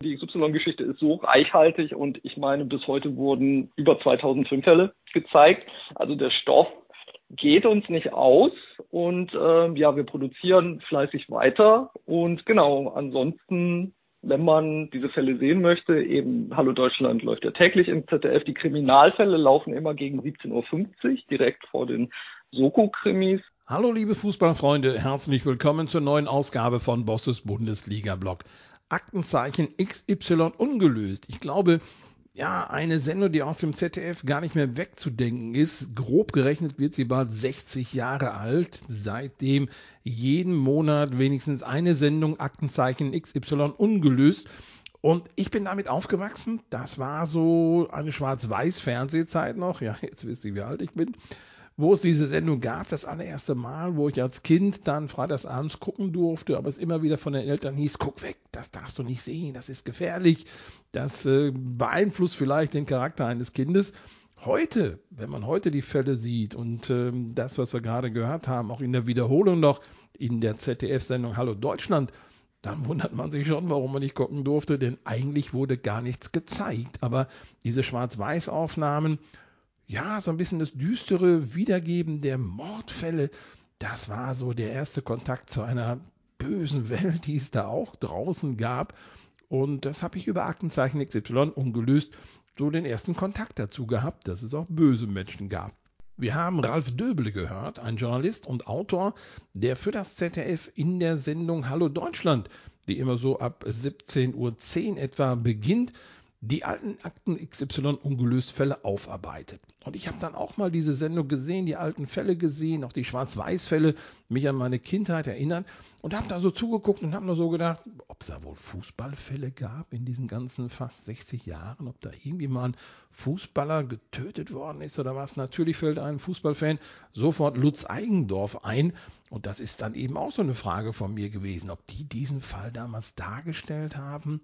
Die XY-Geschichte ist so reichhaltig und ich meine, bis heute wurden über 2005 Fälle gezeigt. Also der Stoff geht uns nicht aus und wir produzieren fleißig weiter und genau, ansonsten, wenn man diese Fälle sehen möchte, eben Hallo Deutschland läuft ja täglich im ZDF, die Kriminalfälle laufen immer gegen 17:50 Uhr, direkt vor den Soko-Krimis. Hallo liebe Fußballfreunde, herzlich willkommen zur neuen Ausgabe von Bosses Bundesliga-Blog. Aktenzeichen XY ungelöst. Ich glaube, eine Sendung, die aus dem ZDF gar nicht mehr wegzudenken ist. Grob gerechnet wird sie bald 60 Jahre alt. Seitdem jeden Monat wenigstens eine Sendung Aktenzeichen XY ungelöst. Und ich bin damit aufgewachsen. Das war so eine Schwarz-Weiß-Fernsehzeit noch. Ja, jetzt wisst ihr, wie alt ich bin. Wo es diese Sendung gab, das allererste Mal, wo ich als Kind dann freitagsabends gucken durfte, aber es immer wieder von den Eltern hieß, guck weg, das darfst du nicht sehen, das ist gefährlich, das beeinflusst vielleicht den Charakter eines Kindes. Heute, wenn man heute die Fälle sieht und das, was wir gerade gehört haben, auch in der Wiederholung noch in der ZDF-Sendung Hallo Deutschland, dann wundert man sich schon, warum man nicht gucken durfte, denn eigentlich wurde gar nichts gezeigt. Aber diese Schwarz-Weiß-Aufnahmen, so ein bisschen das düstere Wiedergeben der Mordfälle, das war so der erste Kontakt zu einer bösen Welt, die es da auch draußen gab. Und das habe ich über Aktenzeichen XY ungelöst so den ersten Kontakt dazu gehabt, dass es auch böse Menschen gab. Wir haben Ralf Döbele gehört, ein Journalist und Autor, der für das ZDF in der Sendung Hallo Deutschland, die immer so ab 17:10 Uhr etwa beginnt, die alten Akten XY ungelöst Fälle aufarbeitet. Und ich habe dann auch mal diese Sendung gesehen, die alten Fälle gesehen, auch die Schwarz-Weiß-Fälle, mich an meine Kindheit erinnert und habe da so zugeguckt und habe mir so gedacht, ob es da wohl Fußballfälle gab in diesen ganzen fast 60 Jahren, ob da irgendwie mal ein Fußballer getötet worden ist oder was. Natürlich fällt einem Fußballfan sofort Lutz Eigendorf ein und das ist dann eben auch so eine Frage von mir gewesen, ob die diesen Fall damals dargestellt haben.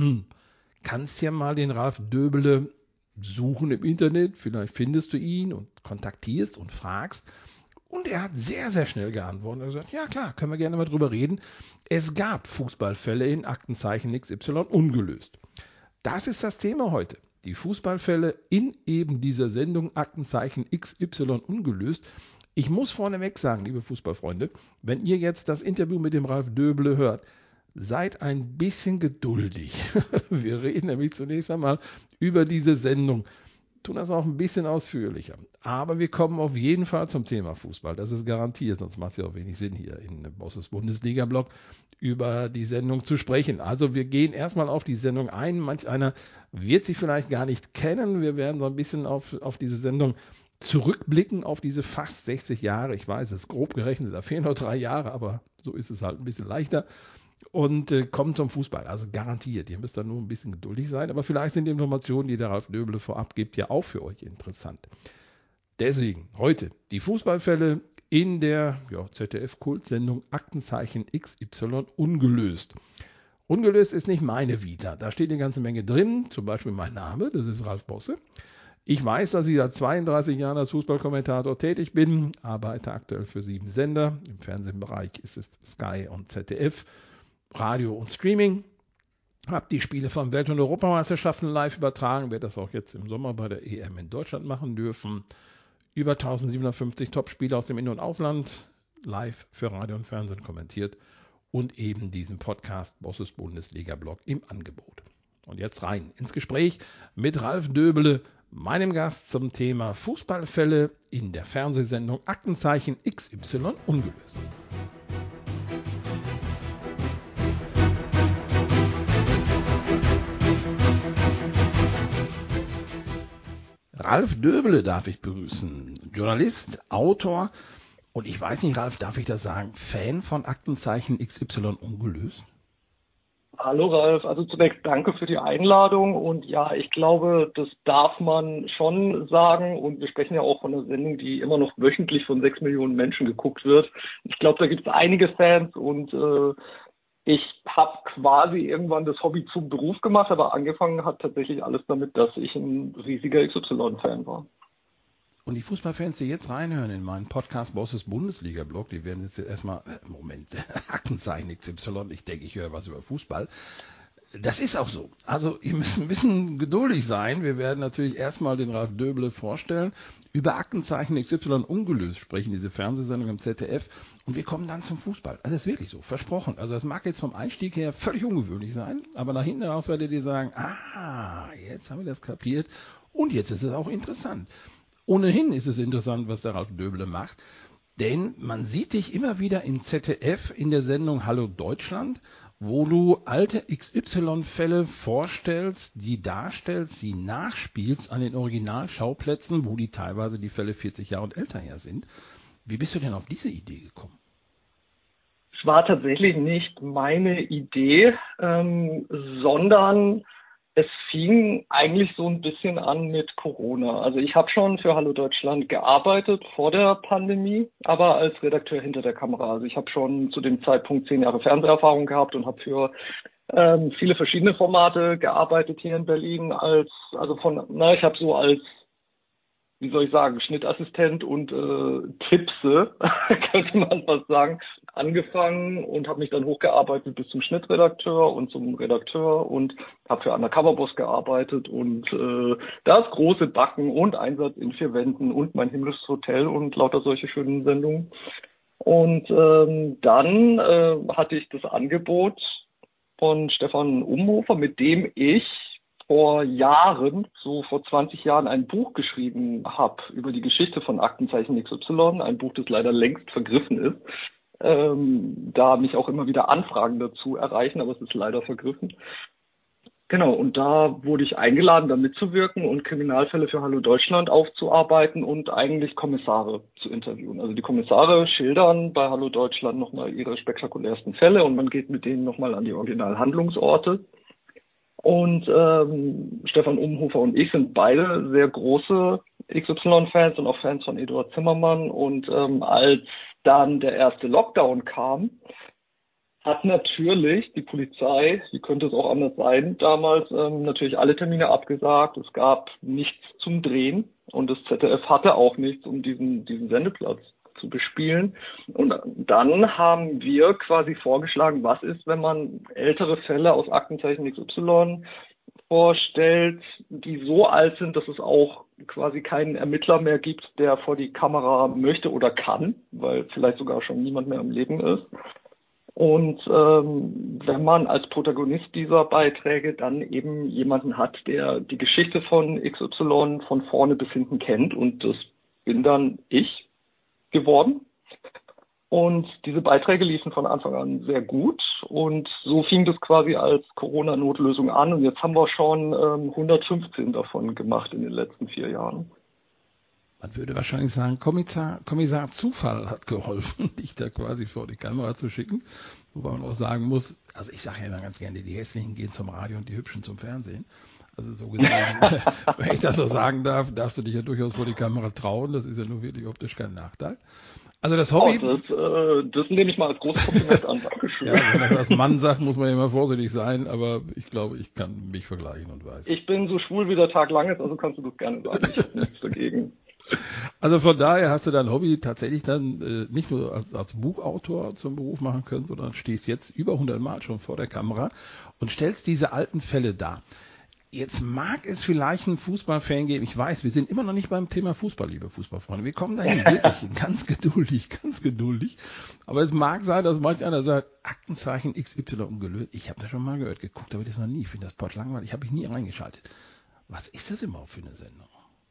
Kannst ja mal den Ralf Döbele suchen im Internet, vielleicht findest du ihn und kontaktierst und fragst. Und er hat sehr, sehr schnell geantwortet. Er hat gesagt, ja klar, können wir gerne mal drüber reden. Es gab Fußballfälle in Aktenzeichen XY ungelöst. Das ist das Thema heute. Die Fußballfälle in eben dieser Sendung Aktenzeichen XY ungelöst. Ich muss vorneweg sagen, liebe Fußballfreunde, wenn ihr jetzt das Interview mit dem Ralf Döbele hört, seid ein bisschen geduldig. Wir reden nämlich zunächst einmal über diese Sendung, tun das auch ein bisschen ausführlicher. Aber wir kommen auf jeden Fall zum Thema Fußball. Das ist garantiert, sonst macht es ja auch wenig Sinn, hier in Bosses Bundesliga-Blog über die Sendung zu sprechen. Also wir gehen erstmal auf die Sendung ein. Manch einer wird sie vielleicht gar nicht kennen. Wir werden so ein bisschen auf diese Sendung zurückblicken, auf diese fast 60 Jahre. Ich weiß, es ist grob gerechnet, da fehlen noch 3 Jahre, aber so ist es halt ein bisschen leichter. Und kommt zum Fußball, also garantiert. Ihr müsst da nur ein bisschen geduldig sein, aber vielleicht sind die Informationen, die der Ralf Döbele vorab gibt, ja auch für euch interessant. Deswegen heute die Fußballfälle in der ZDF-Kultsendung Aktenzeichen XY ungelöst. Ungelöst ist nicht meine Vita, da steht eine ganze Menge drin, zum Beispiel mein Name, das ist Ralf Bosse. Ich weiß, dass ich seit 32 Jahren als Fußballkommentator tätig bin, arbeite aktuell für 7 Sender, im Fernsehbereich ist es Sky und ZDF. Radio und Streaming. Habe die Spiele von Welt- und Europameisterschaften live übertragen, werde das auch jetzt im Sommer bei der EM in Deutschland machen dürfen. Über 1750 Top-Spiele aus dem In- und Ausland live für Radio und Fernsehen kommentiert und eben diesen Podcast Bosses Bundesliga-Blog im Angebot. Und jetzt rein ins Gespräch mit Ralf Döbele, meinem Gast zum Thema Fußballfälle in der Fernsehsendung Aktenzeichen XY ungelöst. Ralf Döbele darf ich begrüßen, Journalist, Autor und ich weiß nicht, Ralf, darf ich das sagen, Fan von Aktenzeichen XY ungelöst? Hallo Ralf, also zunächst danke für die Einladung und ja, ich glaube, das darf man schon sagen und wir sprechen ja auch von einer Sendung, die immer noch wöchentlich von 6 Millionen Menschen geguckt wird. Ich glaube, da gibt es einige Fans und ich habe quasi irgendwann das Hobby zum Beruf gemacht, aber angefangen hat tatsächlich alles damit, dass ich ein riesiger XY-Fan war. Und die Fußballfans, die jetzt reinhören in meinen Podcast Bosses Bundesliga-Blog, die werden jetzt erstmal, Moment, Aktenzeichen XY, ich denke, ich höre was über Fußball. Das ist auch so. Also ihr müsst ein bisschen geduldig sein. Wir werden natürlich erstmal den Ralf Döble vorstellen, über Aktenzeichen XY ungelöst sprechen, diese Fernsehsendung im ZDF, und wir kommen dann zum Fußball. Also das ist wirklich so, versprochen. Also das mag jetzt vom Einstieg her völlig ungewöhnlich sein, aber nach hinten raus werdet ihr sagen, jetzt haben wir das kapiert und jetzt ist es auch interessant. Ohnehin ist es interessant, was der Ralf Döble macht, denn man sieht dich immer wieder im ZDF in der Sendung Hallo Deutschland, wo du alte XY-Fälle vorstellst, die darstellst, die nachspielst an den Originalschauplätzen, wo die teilweise die Fälle 40 Jahre und älter her sind. Wie bist du denn auf diese Idee gekommen? Es war tatsächlich nicht meine Idee, sondern es fing eigentlich so ein bisschen an mit Corona. Also ich habe schon für Hallo Deutschland gearbeitet vor der Pandemie, aber als Redakteur hinter der Kamera. Also ich habe schon zu dem Zeitpunkt 10 Jahre Fernseherfahrung gehabt und habe für viele verschiedene Formate gearbeitet hier in Berlin ich habe so als, wie soll ich sagen, Schnittassistent und Tippse, könnte man fast sagen, angefangen und habe mich dann hochgearbeitet bis zum Schnittredakteur und zum Redakteur und habe für Undercover-Boss gearbeitet und das große Backen und Einsatz in 4 Wänden und mein himmlisches Hotel und lauter solche schönen Sendungen. Und dann hatte ich das Angebot von Stefan Umhofer, mit dem ich vor Jahren, so vor 20 Jahren, ein Buch geschrieben habe über die Geschichte von Aktenzeichen XY, ein Buch, das leider längst vergriffen ist. Da mich auch immer wieder Anfragen dazu erreichen, aber es ist leider vergriffen. Genau, und da wurde ich eingeladen, da mitzuwirken und Kriminalfälle für Hallo Deutschland aufzuarbeiten und eigentlich Kommissare zu interviewen. Also die Kommissare schildern bei Hallo Deutschland nochmal ihre spektakulärsten Fälle und man geht mit denen nochmal an die Originalhandlungsorte. Und Stefan Umhofer und ich sind beide sehr große XY-Fans und auch Fans von Eduard Zimmermann. Und als dann der erste Lockdown kam, hat natürlich die Polizei, wie könnte es auch anders sein, damals natürlich alle Termine abgesagt. Es gab nichts zum Drehen und das ZDF hatte auch nichts, um diesen Sendeplatz zu bespielen. Und dann haben wir quasi vorgeschlagen, was ist, wenn man ältere Fälle aus Aktenzeichen XY vorstellt, die so alt sind, dass es auch quasi keinen Ermittler mehr gibt, der vor die Kamera möchte oder kann, weil vielleicht sogar schon niemand mehr am Leben ist. Und wenn man als Protagonist dieser Beiträge dann eben jemanden hat, der die Geschichte von XY von vorne bis hinten kennt, und das bin dann ich geworden. Und diese Beiträge liefen von Anfang an sehr gut und so fing das quasi als Corona-Notlösung an und jetzt haben wir schon 115 davon gemacht in den letzten 4 Jahren. Man würde wahrscheinlich sagen, Kommissar Zufall hat geholfen, dich da quasi vor die Kamera zu schicken. Wobei man auch sagen muss, also ich sage ja immer ganz gerne, die Hässlichen gehen zum Radio und die Hübschen zum Fernsehen. Also so gesehen, wenn ich das so sagen darf, darfst du dich ja durchaus vor die Kamera trauen. Das ist ja nur wirklich optisch kein Nachteil. Also das Hobby... Das nehme ich mal als großes Kompliment an. Dankeschön. Ja, wenn das als Mann sagt, muss man ja immer vorsichtig sein, aber ich glaube, ich kann mich vergleichen und weiß. Ich bin so schwul, wie der Tag lang ist, also kannst du das gerne sagen. Ich habe nichts dagegen. Also von daher hast du dein Hobby tatsächlich dann nicht nur als Buchautor zum Beruf machen können, sondern stehst jetzt über 100 Mal schon vor der Kamera und stellst diese alten Fälle dar. Jetzt mag es vielleicht einen Fußballfan geben. Ich weiß, wir sind immer noch nicht beim Thema Fußball, liebe Fußballfreunde. Wir kommen dahin, wirklich ganz geduldig, ganz geduldig. Aber es mag sein, dass manch einer sagt, Aktenzeichen XY ungelöst. Ich habe das schon mal gehört, geguckt, aber das noch nie. Ich finde das Pott langweilig. Habe ich nie reingeschaltet. Was ist das überhaupt für eine Sendung?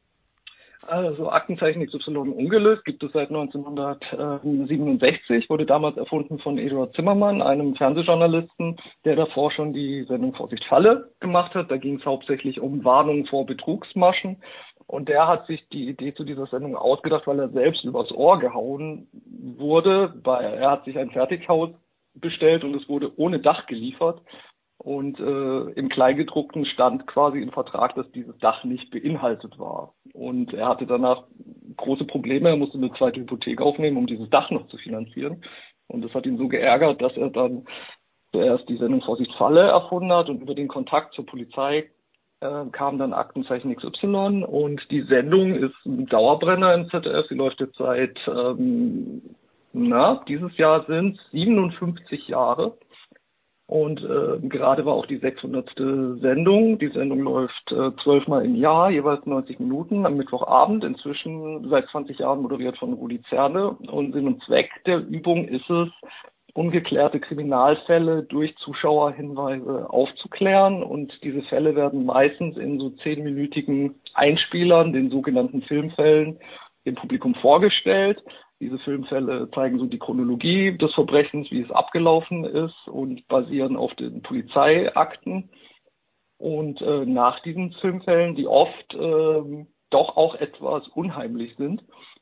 Also Aktenzeichen XY ungelöst gibt es seit 1967, wurde damals erfunden von Eduard Zimmermann, einem Fernsehjournalisten, der davor schon die Sendung Vorsicht Falle gemacht hat. Da ging es hauptsächlich um Warnungen vor Betrugsmaschen. Und der hat sich die Idee zu dieser Sendung ausgedacht, weil er selbst übers Ohr gehauen wurde. Er hat sich ein Fertighaus bestellt und es wurde ohne Dach geliefert. Und im Kleingedruckten stand quasi im Vertrag, dass dieses Dach nicht beinhaltet war. Und er hatte danach große Probleme. Er musste eine zweite Hypothek aufnehmen, um dieses Dach noch zu finanzieren. Und das hat ihn so geärgert, dass er dann zuerst die Sendung Vorsicht Falle erfunden hat. Und über den Kontakt zur Polizei kam dann Aktenzeichen XY. Und die Sendung ist ein Dauerbrenner im ZDF. Sie läuft jetzt seit, dieses Jahr sind 57 Jahre. Und gerade war auch die 600. Sendung. Die Sendung läuft 12-mal im Jahr, jeweils 90 Minuten am Mittwochabend. Inzwischen seit 20 Jahren moderiert von Rudi Zerne. Und Sinn und Zweck der Übung ist es, ungeklärte Kriminalfälle durch Zuschauerhinweise aufzuklären. Und diese Fälle werden meistens in so 10-minütigen Einspielern, den sogenannten Filmfällen, dem Publikum vorgestellt. Diese Filmfälle zeigen so die Chronologie des Verbrechens, wie es abgelaufen ist und basieren auf den Polizeiakten. Und nach diesen Filmfällen, die oft doch auch etwas unheimlich sind,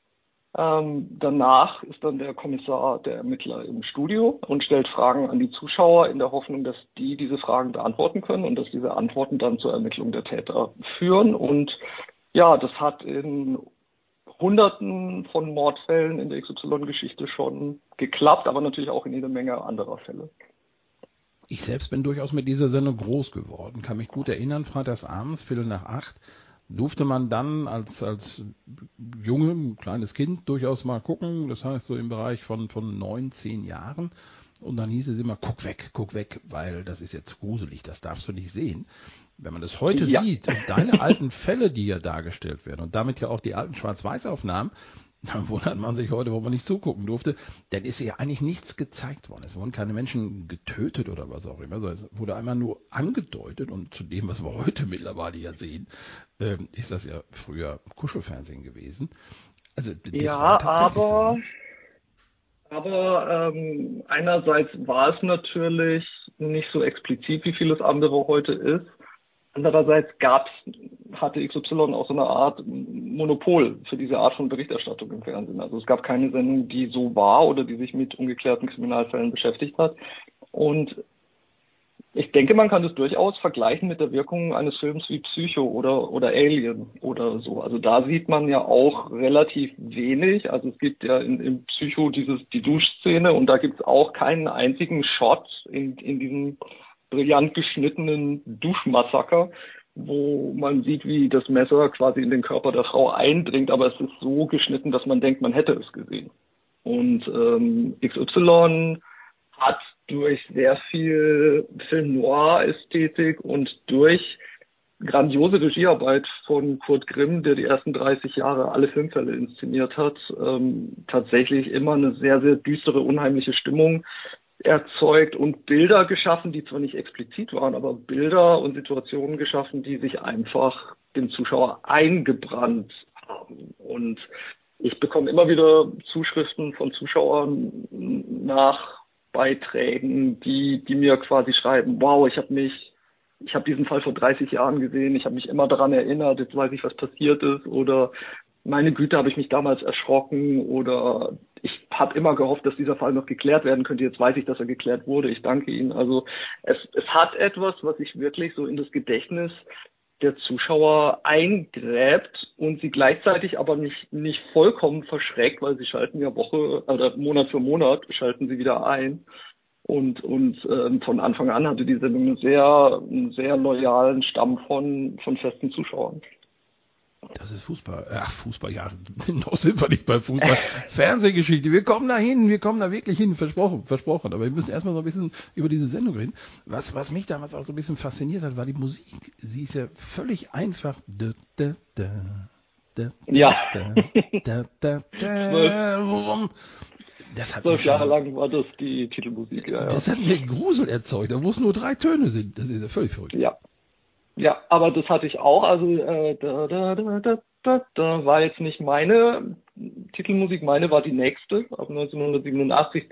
danach ist dann der Kommissar, der Ermittler im Studio und stellt Fragen an die Zuschauer in der Hoffnung, dass die diese Fragen beantworten können und dass diese Antworten dann zur Ermittlung der Täter führen. Und ja, das hat in Hunderten von Mordfällen in der XY-Geschichte schon geklappt, aber natürlich auch in jede Menge anderer Fälle. Ich selbst bin durchaus mit dieser Sendung groß geworden, kann mich gut erinnern, freitags abends, 7:45, durfte man dann als Junge, kleines Kind durchaus mal gucken, das heißt so im Bereich von 9, 10 Jahren. Und dann hieß es immer, guck weg, weil das ist jetzt gruselig, das darfst du nicht sehen. Wenn man das heute sieht und deine alten Fälle, die ja dargestellt werden und damit ja auch die alten Schwarz-Weiß-Aufnahmen, dann wundert man sich heute, wo man nicht zugucken durfte, dann ist ja eigentlich nichts gezeigt worden. Es wurden keine Menschen getötet oder was auch immer, sondern es wurde einmal nur angedeutet und zu dem, was wir heute mittlerweile ja sehen, ist das ja früher Kuschelfernsehen gewesen. Also das war tatsächlich so. Ne? Aber einerseits war es natürlich nicht so explizit, wie vieles andere heute ist. Andererseits hatte XY auch so eine Art Monopol für diese Art von Berichterstattung im Fernsehen. Also es gab keine Sendung, die so war oder die sich mit ungeklärten Kriminalfällen beschäftigt hat. Und ich denke, man kann das durchaus vergleichen mit der Wirkung eines Films wie Psycho oder Alien oder so. Also da sieht man ja auch relativ wenig. Also es gibt ja in Psycho die Duschszene und da gibt es auch keinen einzigen Shot in diesem brillant geschnittenen Duschmassaker, wo man sieht, wie das Messer quasi in den Körper der Frau eindringt, aber es ist so geschnitten, dass man denkt, man hätte es gesehen. Und XY hat durch sehr viel Film-Noir-Ästhetik und durch grandiose Regiearbeit von Kurt Grimm, der die ersten 30 Jahre alle Filmfälle inszeniert hat, tatsächlich immer eine sehr, sehr düstere, unheimliche Stimmung erzeugt und Bilder geschaffen, die zwar nicht explizit waren, aber Bilder und Situationen geschaffen, die sich einfach dem Zuschauer eingebrannt haben. Und ich bekomme immer wieder Zuschriften von Zuschauern nach Beiträgen, die mir quasi schreiben, wow, ich habe diesen Fall vor 30 Jahren gesehen, ich habe mich immer daran erinnert, jetzt weiß ich, was passiert ist, oder meine Güte, habe ich mich damals erschrocken, oder ich habe immer gehofft, dass dieser Fall noch geklärt werden könnte, jetzt weiß ich, dass er geklärt wurde, ich danke Ihnen. Also es hat etwas, was sich wirklich so in das Gedächtnis der Zuschauer eingräbt und sie gleichzeitig aber nicht vollkommen verschreckt, weil sie schalten ja Woche oder Monat für Monat schalten sie wieder ein. Und von Anfang an hatte die Sendung einen sehr loyalen Stamm von festen Zuschauern. Das ist Fußball. Ach, Fußball, ja, noch sind wir nicht bei Fußball. Fernsehgeschichte, wir kommen da wirklich hin, versprochen. Aber wir müssen erstmal so ein bisschen über diese Sendung reden. Was mich damals auch so ein bisschen fasziniert hat, war die Musik. Sie ist ja völlig einfach. Ja. Das hat 12 Jahre lang war das die Titelmusik, ja. Das hat mir Grusel erzeugt, obwohl es nur 3 Töne sind. Das ist ja völlig verrückt. Ja, aber das hatte ich auch. Also da war jetzt nicht meine Titelmusik, meine war die nächste, ab 1987,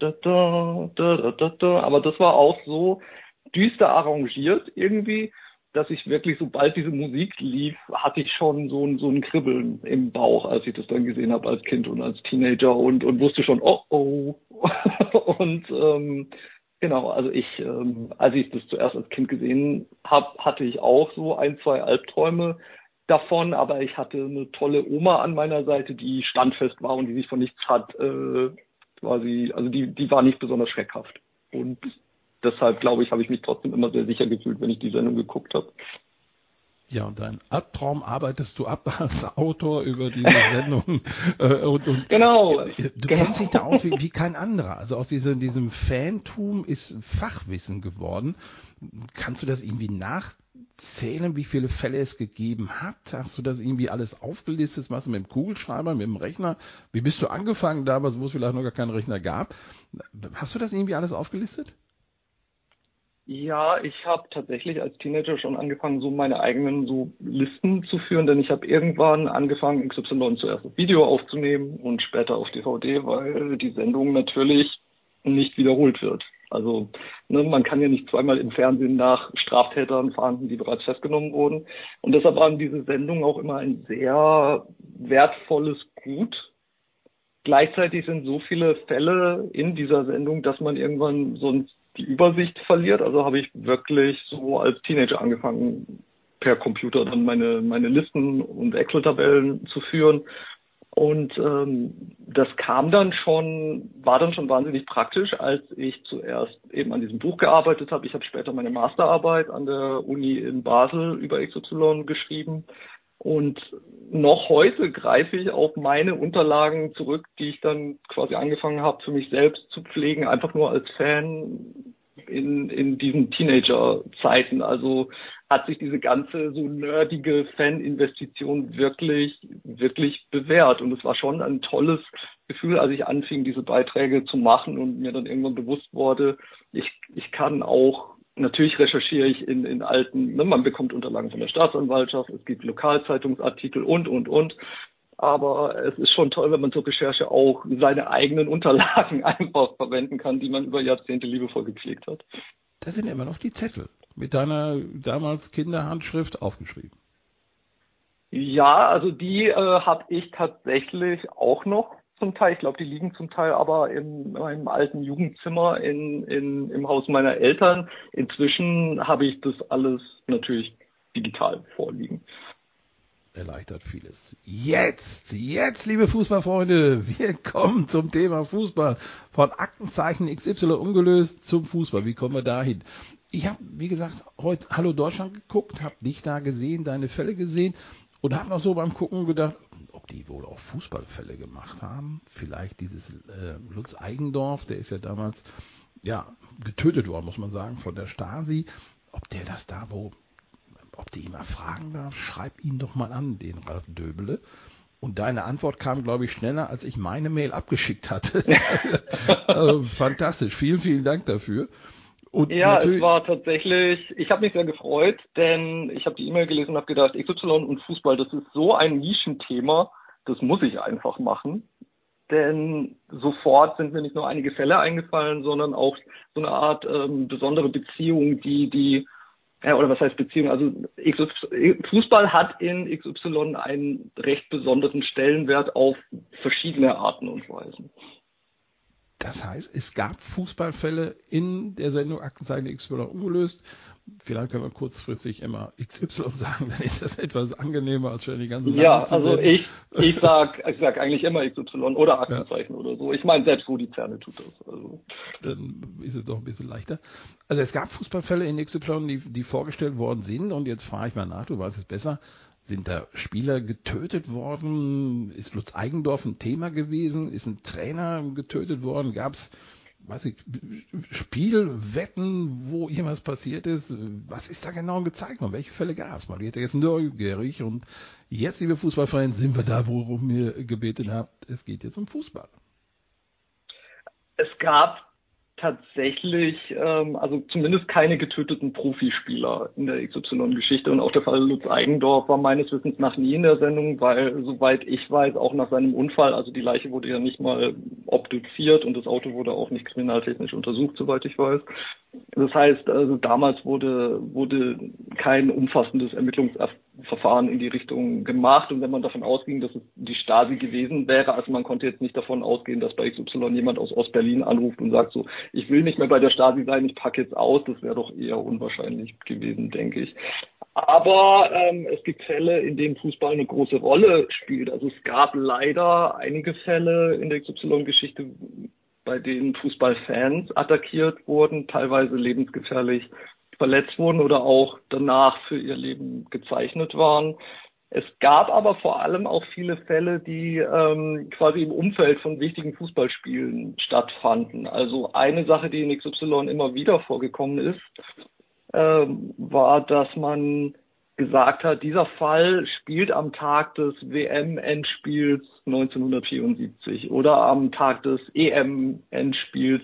aber das war auch so düster arrangiert irgendwie, dass ich wirklich, sobald diese Musik lief, hatte ich schon so ein Kribbeln im Bauch, als ich das dann gesehen habe als Kind und als Teenager und wusste schon, oh. Und genau, also als ich das zuerst als Kind gesehen habe, hatte ich auch so 1, 2 Albträume davon, aber ich hatte eine tolle Oma an meiner Seite, die standfest war und die sich von nichts hat, quasi, also die war nicht besonders schreckhaft. Und deshalb, glaube ich, habe ich mich trotzdem immer sehr sicher gefühlt, wenn ich die Sendung geguckt habe. Ja, und dein Albtraum arbeitest du ab als Autor über diese Sendung. Genau, Du genau. kennst dich da aus wie kein anderer. Also aus diesem Fantum ist Fachwissen geworden. Kannst du das irgendwie nachzählen, wie viele Fälle es gegeben hat? Hast du das irgendwie alles aufgelistet? Machst du mit dem Kugelschreiber, mit dem Rechner? Wie bist du angefangen damals, wo es vielleicht noch gar keinen Rechner gab? Hast du das irgendwie alles aufgelistet? Ja, ich habe tatsächlich als Teenager schon angefangen, so meine eigenen so Listen zu führen, denn ich habe irgendwann angefangen, XY zuerst auf Video aufzunehmen und später auf DVD, weil die Sendung natürlich nicht wiederholt wird. Also man kann ja nicht zweimal im Fernsehen nach Straftätern fahnden, die bereits festgenommen wurden. Und deshalb waren diese Sendungen auch immer ein sehr wertvolles Gut. Gleichzeitig sind so viele Fälle in dieser Sendung, dass man irgendwann sonst die Übersicht verliert. Also habe ich wirklich so als Teenager angefangen, per Computer dann meine Listen und Excel-Tabellen zu führen. Und das war dann schon wahnsinnig praktisch, als ich zuerst eben an diesem Buch gearbeitet habe. Ich habe später meine Masterarbeit an der Uni in Basel über XY geschrieben. Und noch heute greife ich auf meine Unterlagen zurück, die ich dann quasi angefangen habe, für mich selbst zu pflegen, einfach nur als Fan in diesen Teenager-Zeiten. Also hat sich diese ganze so nerdige Fan-Investition wirklich, wirklich bewährt. Und es war schon ein tolles Gefühl, als ich anfing, diese Beiträge zu machen und mir dann irgendwann bewusst wurde, ich kann auch, natürlich recherchiere ich in alten, man bekommt Unterlagen von der Staatsanwaltschaft, es gibt Lokalzeitungsartikel und. Aber es ist schon toll, wenn man zur Recherche auch seine eigenen Unterlagen einfach verwenden kann, die man über Jahrzehnte liebevoll gepflegt hat. Das sind immer noch die Zettel mit deiner damals Kinderhandschrift aufgeschrieben. Ja, also die habe ich tatsächlich auch noch zum Teil. Ich glaube, die liegen zum Teil aber in meinem alten Jugendzimmer im Haus meiner Eltern. Inzwischen habe ich das alles natürlich digital vorliegen. Erleichtert vieles. Jetzt, liebe Fußballfreunde, wir kommen zum Thema Fußball. Von Aktenzeichen XY ungelöst zum Fußball. Wie kommen wir dahin? Ich habe, wie gesagt, heute Hallo Deutschland geguckt, habe dich da gesehen, deine Fälle gesehen und habe noch so beim Gucken gedacht, ob die wohl auch Fußballfälle gemacht haben. Vielleicht dieses Lutz Eigendorf, der ist ja damals getötet worden, muss man sagen, von der Stasi. Ob der das da wo ob du ihn mal fragen darf, schreib ihn doch mal an, den Ralf Döbele. Und deine Antwort kam, glaube ich, schneller, als ich meine Mail abgeschickt hatte. Fantastisch. Vielen, vielen Dank dafür. Und ja, es war tatsächlich, ich habe mich sehr gefreut, denn ich habe die E-Mail gelesen und habe gedacht, XY und Fußball, das ist so ein Nischenthema, das muss ich einfach machen. Denn sofort sind mir nicht nur einige Fälle eingefallen, sondern auch so eine Art besondere Beziehung, oder was heißt Beziehung? Also Fußball hat in XY einen recht besonderen Stellenwert auf verschiedene Arten und Weisen. Das heißt, es gab Fußballfälle in der Sendung Aktenzeichen XY ungelöst. Vielleicht können wir kurzfristig immer XY sagen, dann ist das etwas angenehmer, als schon die ganzen Namen zu also nennen. ich sag eigentlich immer XY oder Aktenzeichen oder so. Ich meine, selbst Rudi Zerne tut das. Also. Dann ist es doch ein bisschen leichter. Also es gab Fußballfälle in XY, die vorgestellt worden sind und jetzt frage ich mal nach, du weißt es besser. Sind da Spieler getötet worden? Ist Lutz Eigendorf ein Thema gewesen? Ist ein Trainer getötet worden? Gab es, Spielwetten, wo irgendwas passiert ist? Was ist da genau gezeigt worden? Welche Fälle gab es? Man wird jetzt neugierig und jetzt, liebe Fußballfans, sind wir da, worum ihr gebeten habt. Es geht jetzt um Fußball. Es gab tatsächlich, also zumindest keine getöteten Profispieler in der XY-Geschichte. Und auch der Fall Lutz Eigendorf war meines Wissens nach nie in der Sendung, weil, soweit ich weiß, auch nach seinem Unfall, also die Leiche wurde ja nicht mal obduziert und das Auto wurde auch nicht kriminaltechnisch untersucht, soweit ich weiß. Das heißt, also damals wurde kein umfassendes Ermittlungsverfahren in die Richtung gemacht. Und wenn man davon ausging, dass es die Stasi gewesen wäre, also man konnte jetzt nicht davon ausgehen, dass bei XY jemand aus Ostberlin anruft und sagt so, ich will nicht mehr bei der Stasi sein, ich packe jetzt aus. Das wäre doch eher unwahrscheinlich gewesen, denke ich. Aber es gibt Fälle, in denen Fußball eine große Rolle spielt. Also es gab leider einige Fälle in der XY-Geschichte, bei denen Fußballfans attackiert wurden, teilweise lebensgefährlich verletzt wurden oder auch danach für ihr Leben gezeichnet waren. Es gab aber vor allem auch viele Fälle, die quasi im Umfeld von wichtigen Fußballspielen stattfanden. Also eine Sache, die in XY immer wieder vorgekommen ist, war, dass man gesagt hat, dieser Fall spielt am Tag des WM-Endspiels 1974 oder am Tag des EM-Endspiels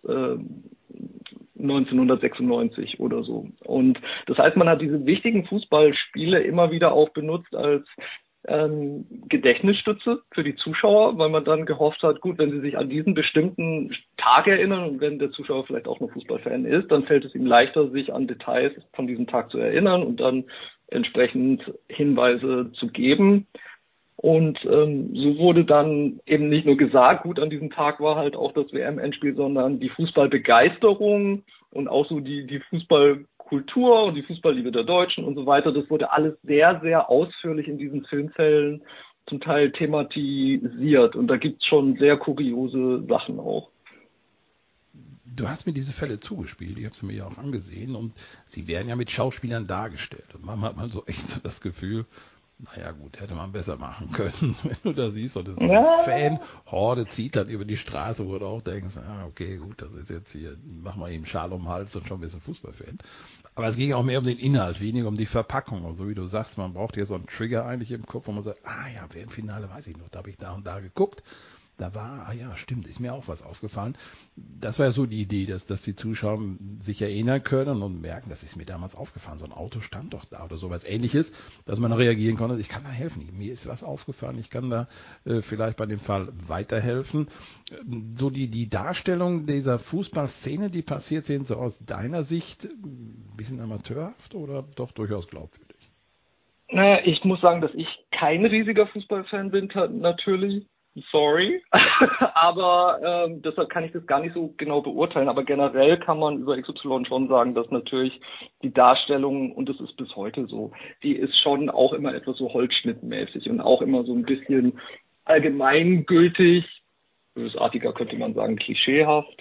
1996 oder so. Und das heißt, man hat diese wichtigen Fußballspiele immer wieder auch benutzt als Gedächtnisstütze für die Zuschauer, weil man dann gehofft hat, gut, wenn sie sich an diesen bestimmten Tag erinnern und wenn der Zuschauer vielleicht auch noch Fußballfan ist, dann fällt es ihm leichter, sich an Details von diesem Tag zu erinnern und dann entsprechend Hinweise zu geben. Und so wurde dann eben nicht nur gesagt, gut, an diesem Tag war halt auch das WM-Endspiel, sondern die Fußballbegeisterung und auch so die Fußballkultur und die Fußballliebe der Deutschen und so weiter, das wurde alles sehr, sehr ausführlich in diesen Filmfällen zum Teil thematisiert. Und da gibt's schon sehr kuriose Sachen auch. Du hast mir diese Fälle zugespielt, ich habe sie mir ja auch angesehen und sie werden ja mit Schauspielern dargestellt. Und manchmal hat man so echt so das Gefühl, naja gut, hätte man besser machen können, wenn du da siehst, oder so eine Fan-Horde zieht dann über die Straße, wo du auch denkst, okay, gut, das ist jetzt hier, mach mal eben Schal um den Hals und schon ein bisschen Fußballfan. Aber es ging auch mehr um den Inhalt, weniger um die Verpackung. Und so wie du sagst, man braucht hier so einen Trigger eigentlich im Kopf, wo man sagt, ja, wer im Finale weiß ich noch, da habe ich da und da geguckt. Da war, ja, stimmt, ist mir auch was aufgefallen. Das war ja so die Idee, dass die Zuschauer sich erinnern können und merken, das ist mir damals aufgefallen. So ein Auto stand doch da oder sowas Ähnliches, dass man reagieren konnte. Ich kann da helfen. Mir ist was aufgefallen. Ich kann da vielleicht bei dem Fall weiterhelfen. So die Darstellung dieser Fußballszene, die passiert sind, so aus deiner Sicht ein bisschen amateurhaft oder doch durchaus glaubwürdig? Naja, ich muss sagen, dass ich kein riesiger Fußballfan bin, natürlich. Sorry, aber deshalb kann ich das gar nicht so genau beurteilen. Aber generell kann man über XY schon sagen, dass natürlich die Darstellung, und das ist bis heute so, die ist schon auch immer etwas so holzschnittmäßig und auch immer so ein bisschen allgemeingültig, bösartiger könnte man sagen, klischeehaft.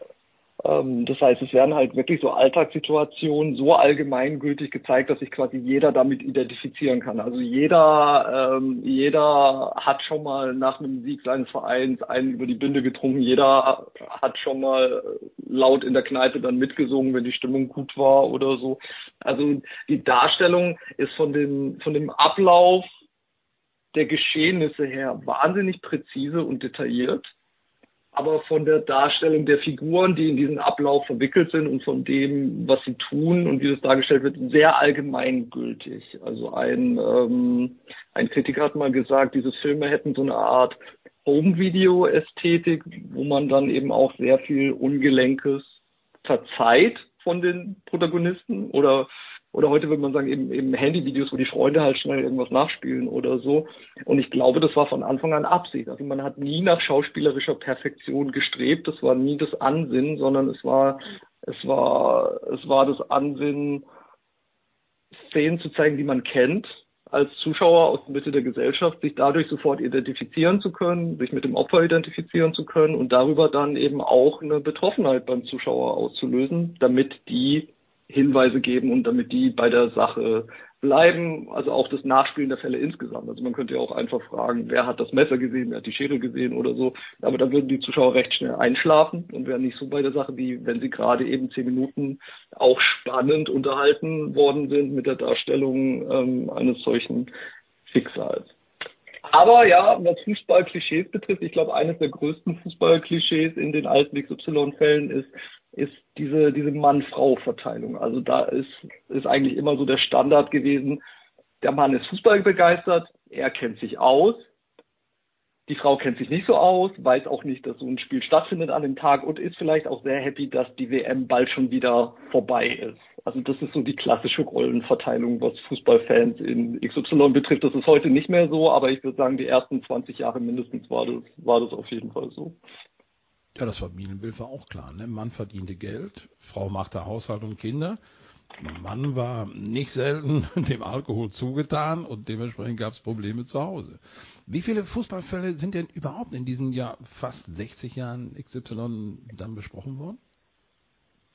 Das heißt, es werden halt wirklich so Alltagssituationen so allgemeingültig gezeigt, dass sich quasi jeder damit identifizieren kann. Also jeder hat schon mal nach einem Sieg seines Vereins einen über die Binde getrunken. Jeder hat schon mal laut in der Kneipe dann mitgesungen, wenn die Stimmung gut war oder so. Also die Darstellung ist von dem Ablauf der Geschehnisse her wahnsinnig präzise und detailliert. Aber von der Darstellung der Figuren, die in diesen Ablauf verwickelt sind und von dem, was sie tun und wie das dargestellt wird, sehr allgemeingültig. Also ein Kritiker hat mal gesagt, diese Filme hätten so eine Art Home-Video-Ästhetik, wo man dann eben auch sehr viel Ungelenkes verzeiht von den Protagonisten oder heute würde man sagen eben Handyvideos, wo die Freunde halt schnell irgendwas nachspielen oder so. Und ich glaube, das war von Anfang an Absicht. Also man hat nie nach schauspielerischer Perfektion gestrebt. Das war nie das Ansinnen, sondern es war das Ansinnen, Szenen zu zeigen, die man kennt, als Zuschauer aus der Mitte der Gesellschaft, sich dadurch sofort identifizieren zu können, sich mit dem Opfer identifizieren zu können und darüber dann eben auch eine Betroffenheit beim Zuschauer auszulösen, damit die Hinweise geben und damit die bei der Sache bleiben, also auch das Nachspielen der Fälle insgesamt. Also man könnte ja auch einfach fragen, wer hat das Messer gesehen, wer hat die Schere gesehen oder so, aber da würden die Zuschauer recht schnell einschlafen und wären nicht so bei der Sache, wie wenn sie gerade eben 10 Minuten auch spannend unterhalten worden sind mit der Darstellung eines solchen Schicksals. Aber ja, was Fußballklischees betrifft, ich glaube, eines der größten Fußballklischees in den alten XY-Fällen ist diese Mann-Frau-Verteilung. Also da ist eigentlich immer so der Standard gewesen, der Mann ist Fußball begeistert, er kennt sich aus, die Frau kennt sich nicht so aus, weiß auch nicht, dass so ein Spiel stattfindet an dem Tag und ist vielleicht auch sehr happy, dass die WM bald schon wieder vorbei ist. Also das ist so die klassische Rollenverteilung, was Fußballfans in XY betrifft. Das ist heute nicht mehr so, aber ich würde sagen, die ersten 20 Jahre mindestens war das auf jeden Fall so. Ja, das Familienbild war auch klar. Ne? Mann verdiente Geld, Frau machte Haushalt und Kinder. Mann war nicht selten dem Alkohol zugetan und dementsprechend gab es Probleme zu Hause. Wie viele Fußballfälle sind denn überhaupt in diesen fast 60 Jahren XY dann besprochen worden?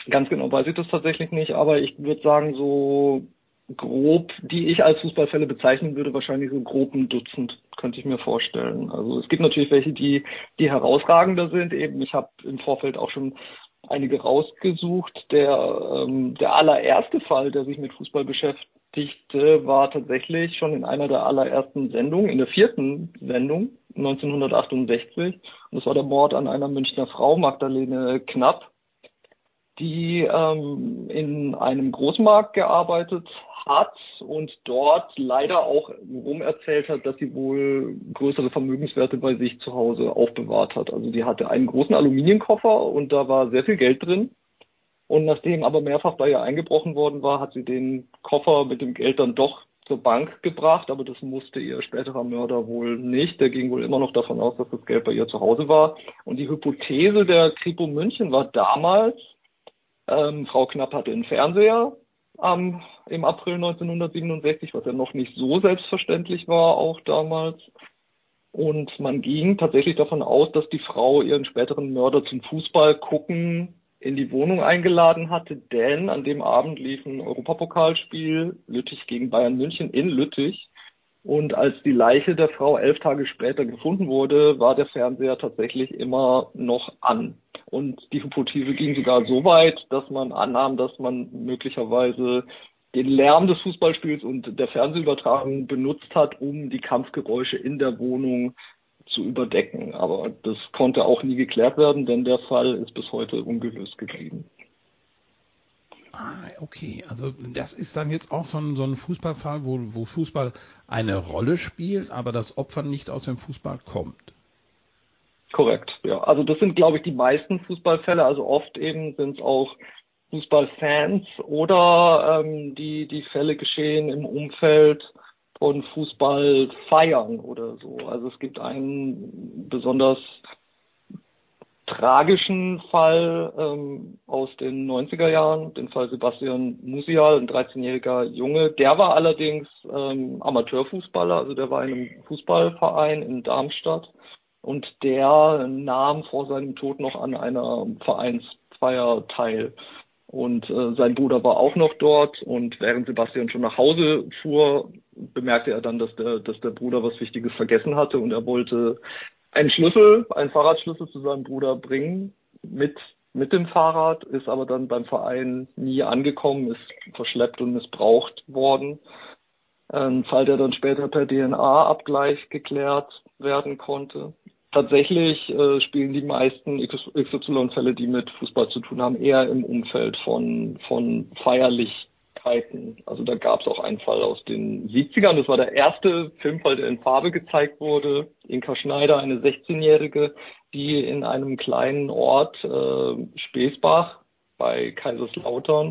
Ganz genau weiß ich das tatsächlich nicht, aber ich würde sagen, so grob, die ich als Fußballfälle bezeichnen würde, wahrscheinlich so grob ein Dutzend, könnte ich mir vorstellen. Also es gibt natürlich welche, die herausragender sind. Eben, ich habe im Vorfeld auch schon einige rausgesucht. Der allererste Fall, der sich mit Fußball beschäftigte, war tatsächlich schon in einer der allerersten Sendungen, in der 4. Sendung 1968. Und das war der Mord an einer Münchner Frau, Magdalene Knapp, die in einem Großmarkt gearbeitet hat und dort leider auch rumerzählt hat, dass sie wohl größere Vermögenswerte bei sich zu Hause aufbewahrt hat. Also die hatte einen großen Aluminiumkoffer und da war sehr viel Geld drin. Und nachdem aber mehrfach bei ihr eingebrochen worden war, hat sie den Koffer mit dem Geld dann doch zur Bank gebracht, aber das musste ihr späterer Mörder wohl nicht. Der ging wohl immer noch davon aus, dass das Geld bei ihr zu Hause war. Und die Hypothese der Kripo München war damals, Frau Knapp hatte einen Fernseher im April 1967, was ja noch nicht so selbstverständlich war, auch damals. Und man ging tatsächlich davon aus, dass die Frau ihren späteren Mörder zum Fußball gucken in die Wohnung eingeladen hatte, denn an dem Abend lief ein Europapokalspiel, Lüttich gegen Bayern München in Lüttich. Und als die Leiche der Frau 11 Tage später gefunden wurde, war der Fernseher tatsächlich immer noch an. Und die Hypothese ging sogar so weit, dass man annahm, dass man möglicherweise den Lärm des Fußballspiels und der Fernsehübertragung benutzt hat, um die Kampfgeräusche in der Wohnung zu überdecken. Aber das konnte auch nie geklärt werden, denn der Fall ist bis heute ungelöst geblieben. Ah, okay. Also das ist dann jetzt auch so ein Fußballfall, wo Fußball eine Rolle spielt, aber das Opfer nicht aus dem Fußball kommt. Korrekt, ja. Also das sind, glaube ich, die meisten Fußballfälle. Also oft eben sind es auch Fußballfans oder die Fälle geschehen im Umfeld von Fußballfeiern oder so. Also es gibt einen besonders tragischen Fall aus den 90er Jahren, den Fall Sebastian Musial, ein 13-jähriger Junge. Der war allerdings Amateurfußballer, also der war in einem Fußballverein in Darmstadt und der nahm vor seinem Tod noch an einer Vereinsfeier teil. Und sein Bruder war auch noch dort und während Sebastian schon nach Hause fuhr, bemerkte er dann, dass der Bruder was Wichtiges vergessen hatte und er wollte einen Fahrradschlüssel zu seinem Bruder bringen mit dem Fahrrad, ist aber dann beim Verein nie angekommen, ist verschleppt und missbraucht worden. Ein Fall, der dann später per DNA-Abgleich geklärt werden konnte. Tatsächlich spielen die meisten XY-Fälle, die mit Fußball zu tun haben, eher im Umfeld von Feierlichkeiten. Also da gab es auch einen Fall aus den 70ern. Das war der erste Filmfall, der in Farbe gezeigt wurde. Inka Schneider, eine 16-Jährige, die in einem kleinen Ort, Speesbach bei Kaiserslautern,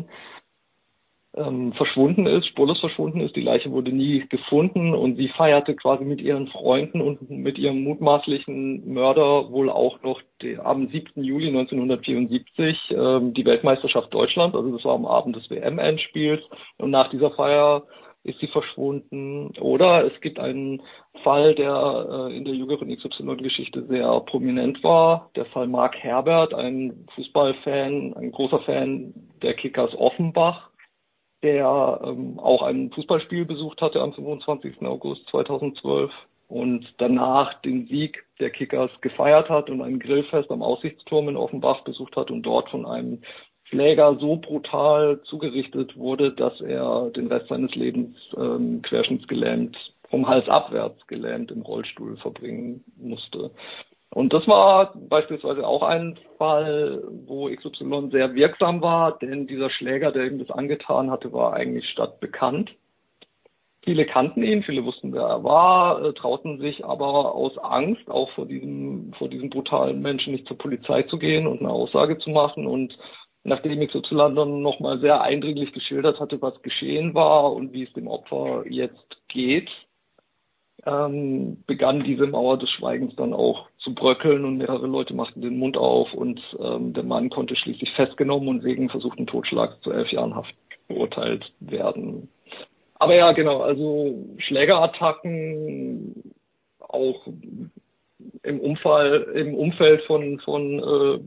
spurlos verschwunden ist. Die Leiche wurde nie gefunden und sie feierte quasi mit ihren Freunden und mit ihrem mutmaßlichen Mörder wohl auch noch am 7. Juli 1974 die Weltmeisterschaft Deutschlands. Also das war am Abend des WM-Endspiels und nach dieser Feier ist sie verschwunden. Oder es gibt einen Fall, der in der jüngeren XY-Geschichte sehr prominent war. Der Fall Marc Herbert, ein Fußballfan, ein großer Fan der Kickers Offenbach, der auch ein Fußballspiel besucht hatte am 25. August 2012 und danach den Sieg der Kickers gefeiert hat und ein Grillfest am Aussichtsturm in Offenbach besucht hat und dort von einem Schläger so brutal zugerichtet wurde, dass er den Rest seines Lebens querschnittsgelähmt, vom Hals abwärts gelähmt im Rollstuhl verbringen musste. Und das war beispielsweise auch ein Fall, wo XY sehr wirksam war, denn dieser Schläger, der ihm das angetan hatte, war eigentlich stadtbekannt. Viele kannten ihn, viele wussten, wer er war, trauten sich aber aus Angst, auch vor diesem brutalen Menschen nicht zur Polizei zu gehen und eine Aussage zu machen. Und nachdem XY dann nochmal sehr eindringlich geschildert hatte, was geschehen war und wie es dem Opfer jetzt geht, begann diese Mauer des Schweigens dann auch zu bröckeln und mehrere Leute machten den Mund auf und der Mann konnte schließlich festgenommen und wegen versuchten Totschlags zu 11 Jahren Haft verurteilt werden. Aber ja, genau, also Schlägerattacken auch im Umfeld von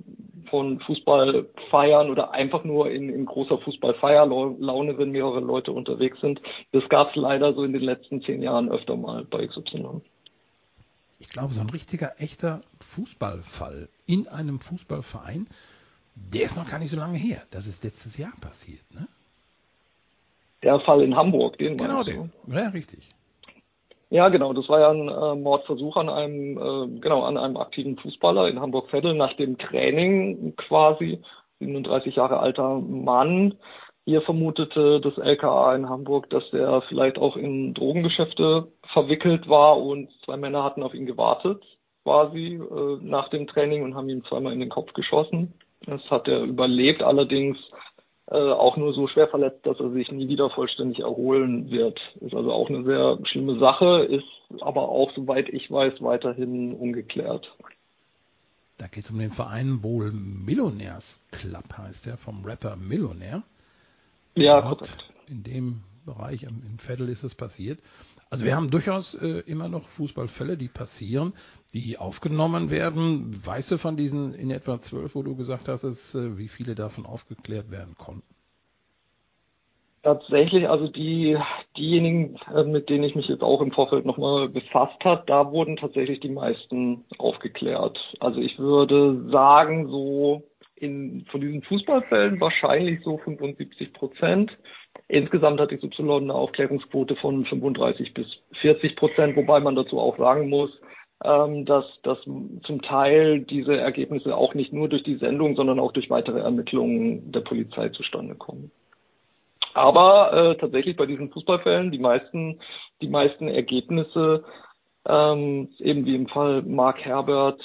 von Fußballfeiern oder einfach nur in großer Fußballfeierlaune, wenn mehrere Leute unterwegs sind. Das gab es leider so in den letzten 10 Jahren öfter mal bei XY. Ich glaube, so ein richtiger, echter Fußballfall in einem Fußballverein, der ist noch gar nicht so lange her. Das ist letztes Jahr passiert, ne? Der Fall in Hamburg, den Genau meinst den. du? Ja, richtig. Ja, genau. Das war ja ein Mordversuch an einem aktiven Fußballer in Hamburg-Veddel nach dem Training quasi. 37 Jahre alter Mann. Hier vermutete das LKA in Hamburg, dass er vielleicht auch in Drogengeschäfte verwickelt war und 2 Männer hatten auf ihn gewartet quasi nach dem Training und haben ihm zweimal in den Kopf geschossen. Das hat er überlebt, allerdings auch nur so schwer verletzt, dass er sich nie wieder vollständig erholen wird. Ist also auch eine sehr schlimme Sache, ist aber auch, soweit ich weiß, weiterhin ungeklärt. Da geht es um den Verein wohl Millionärs Club, heißt der, vom Rapper Millionär. Ja, Dort korrekt. in dem Bereich im Veddel ist es passiert. Also wir haben durchaus immer noch Fußballfälle, die passieren, die aufgenommen werden. Weißt du von diesen in etwa 12, wo du gesagt hast, wie viele davon aufgeklärt werden konnten? Tatsächlich, also diejenigen, mit denen ich mich jetzt auch im Vorfeld nochmal befasst habe, da wurden tatsächlich die meisten aufgeklärt. Also ich würde sagen, von diesen Fußballfällen wahrscheinlich so 75%. Insgesamt hat XY eine Aufklärungsquote von 35-40%, wobei man dazu auch sagen muss, dass zum Teil diese Ergebnisse auch nicht nur durch die Sendung, sondern auch durch weitere Ermittlungen der Polizei zustande kommen. Aber tatsächlich bei diesen Fußballfällen die meisten Ergebnisse, eben wie im Fall Mark Herbert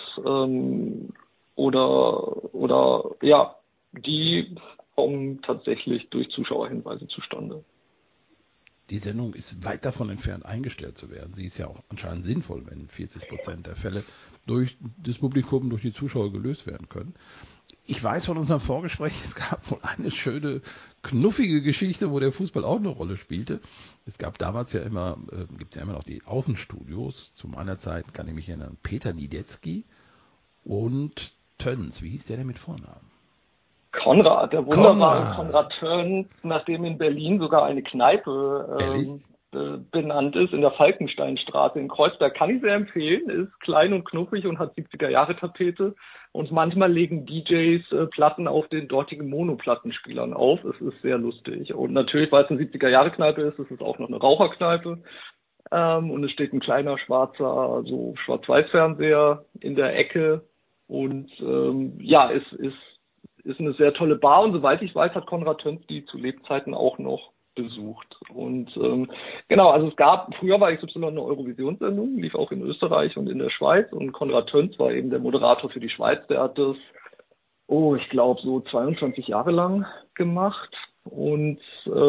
die kommen tatsächlich durch Zuschauerhinweise zustande. Die Sendung ist weit davon entfernt, eingestellt zu werden. Sie ist ja auch anscheinend sinnvoll, wenn 40% der Fälle durch das Publikum, durch die Zuschauer gelöst werden können. Ich weiß von unserem Vorgespräch, es gab wohl eine schöne, knuffige Geschichte, wo der Fußball auch eine Rolle spielte. Es gab damals ja immer, gibt es ja immer noch die Außenstudios. Zu meiner Zeit kann ich mich erinnern, Peter Niedetzky und Töns. Wie hieß der denn mit Vornamen? Konrad, der wunderbare Konrad Töns, nachdem in Berlin sogar eine Kneipe benannt ist, in der Falkensteinstraße in Kreuzberg. Kann ich sehr empfehlen, ist klein und knuffig und hat 70er-Jahre-Tapete. Und manchmal legen DJs Platten auf den dortigen Monoplattenspielern auf. Es ist sehr lustig. Und natürlich, weil es eine 70er-Jahre-Kneipe ist, ist es auch noch eine Raucherkneipe. Und es steht ein kleiner schwarzer, so Schwarz-Weiß-Fernseher in der Ecke. Und es ist eine sehr tolle Bar. Und soweit ich weiß, hat Konrad Töns die zu Lebzeiten auch noch besucht. Und also früher war XY eine Eurovisionssendung, lief auch in Österreich und in der Schweiz. Und Konrad Töns war eben der Moderator für die Schweiz. Der hat das, ich glaube, so 22 Jahre lang gemacht. Und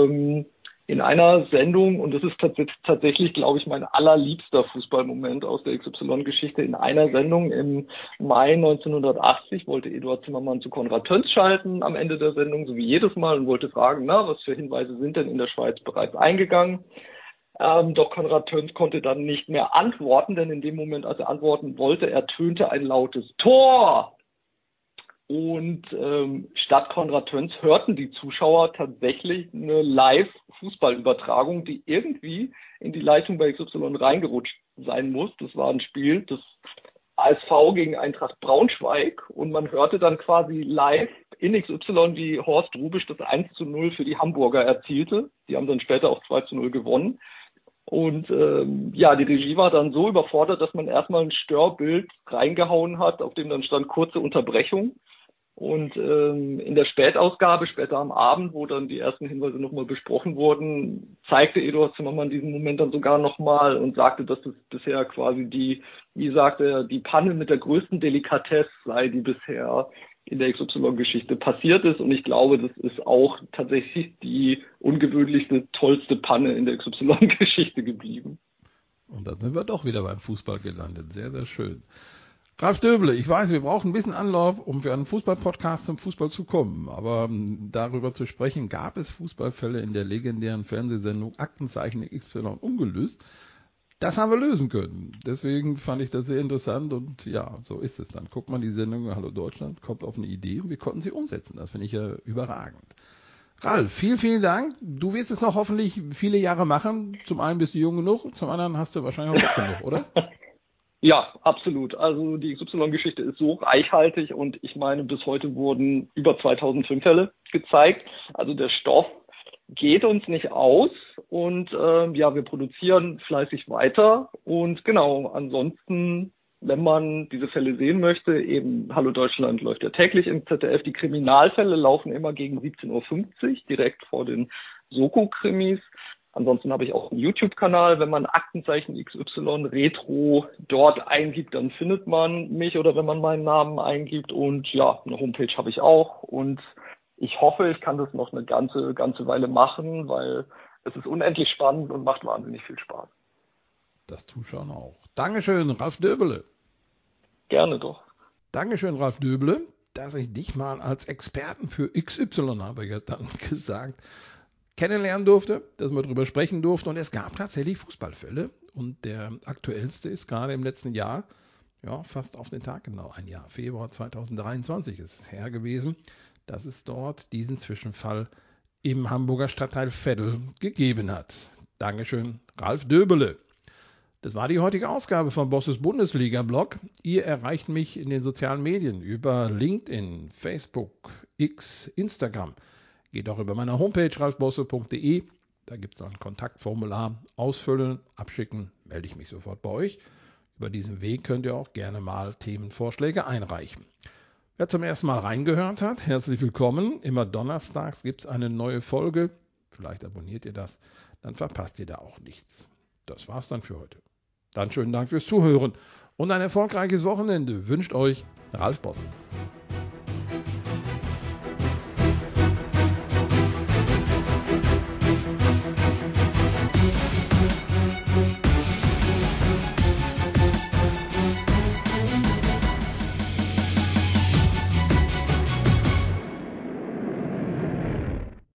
in einer Sendung, und das ist tatsächlich, glaube ich, mein allerliebster Fußballmoment aus der XY-Geschichte, in einer Sendung im Mai 1980 wollte Eduard Zimmermann zu Konrad Töns schalten am Ende der Sendung, so wie jedes Mal, und wollte fragen, was für Hinweise sind denn in der Schweiz bereits eingegangen? Doch Konrad Töns konnte dann nicht mehr antworten, denn in dem Moment, als er antworten wollte, ertönte ein lautes Tor. Und statt Konrad Töns hörten die Zuschauer tatsächlich eine Live-Fußballübertragung, die irgendwie in die Leitung bei XY reingerutscht sein muss. Das war ein Spiel des ASV gegen Eintracht Braunschweig und man hörte dann quasi live in XY, wie Horst Rubisch das 1:0 für die Hamburger erzielte. Die haben dann später auch 2:0 gewonnen. Und die Regie war dann so überfordert, dass man erstmal ein Störbild reingehauen hat, auf dem dann stand kurze Unterbrechung. Und in der Spätausgabe, später am Abend, wo dann die ersten Hinweise nochmal besprochen wurden, zeigte Eduard Zimmermann diesen Moment dann sogar nochmal und sagte, dass es bisher quasi die Panne mit der größten Delikatesse sei, die bisher in der XY-Geschichte passiert ist. Und ich glaube, das ist auch tatsächlich die ungewöhnlichste, tollste Panne in der XY-Geschichte geblieben. Und dann sind wir doch wieder beim Fußball gelandet. Sehr, sehr schön. Ralf Döble, ich weiß, wir brauchen ein bisschen Anlauf, um für einen Fußball-Podcast zum Fußball zu kommen. Aber darüber zu sprechen, gab es Fußballfälle in der legendären Fernsehsendung Aktenzeichen XY ungelöst. Das haben wir lösen können. Deswegen fand ich das sehr interessant und ja, so ist es dann. Guckt man die Sendung Hallo Deutschland, kommt auf eine Idee und wir konnten sie umsetzen. Das finde ich ja überragend. Ralf, vielen, vielen Dank. Du wirst es noch hoffentlich viele Jahre machen. Zum einen bist du jung genug, zum anderen hast du wahrscheinlich auch Bock genug, oder? Ja, absolut. Also die XY-Geschichte ist so reichhaltig und ich meine, bis heute wurden über 2005 Fälle gezeigt. Also der Stoff geht uns nicht aus und ja, wir produzieren fleißig weiter und genau, ansonsten, wenn man diese Fälle sehen möchte, eben Hallo Deutschland läuft ja täglich im ZDF, die Kriminalfälle laufen immer gegen 17:50 Uhr, direkt vor den Soko-Krimis. Ansonsten habe ich auch einen YouTube-Kanal, wenn man Aktenzeichen XY Retro dort eingibt, dann findet man mich oder wenn man meinen Namen eingibt und ja, eine Homepage habe ich auch und ich hoffe, ich kann das noch eine ganze Weile machen, weil es ist unendlich spannend und macht wahnsinnig viel Spaß. Das Zuschauen auch. Dankeschön, Ralf Döbele. Gerne doch. Dankeschön, Ralf Döbele, dass ich dich mal als Experten für XY, habe ich ja dann gesagt, kennenlernen durfte, dass wir darüber sprechen durften. Und es gab tatsächlich Fußballfälle. Und der aktuellste ist gerade im letzten Jahr, ja, fast auf den Tag genau, ein Jahr, Februar 2023 ist es her gewesen, dass es dort diesen Zwischenfall im Hamburger Stadtteil Veddel gegeben hat. Dankeschön, Ralf Döbele. Das war die heutige Ausgabe von Bosses Bundesliga-Blog. Ihr erreicht mich in den sozialen Medien über LinkedIn, Facebook, X, Instagram. Geht auch über meine Homepage ralfbosse.de. Da gibt es ein Kontaktformular. Ausfüllen, abschicken, melde ich mich sofort bei euch. Über diesen Weg könnt ihr auch gerne mal Themenvorschläge einreichen. Wer zum ersten Mal reingehört hat, herzlich willkommen. Immer donnerstags gibt es eine neue Folge. Vielleicht abonniert ihr das, dann verpasst ihr da auch nichts. Das war's dann für heute. Dann schönen Dank fürs Zuhören und ein erfolgreiches Wochenende wünscht euch Ralf Bosse.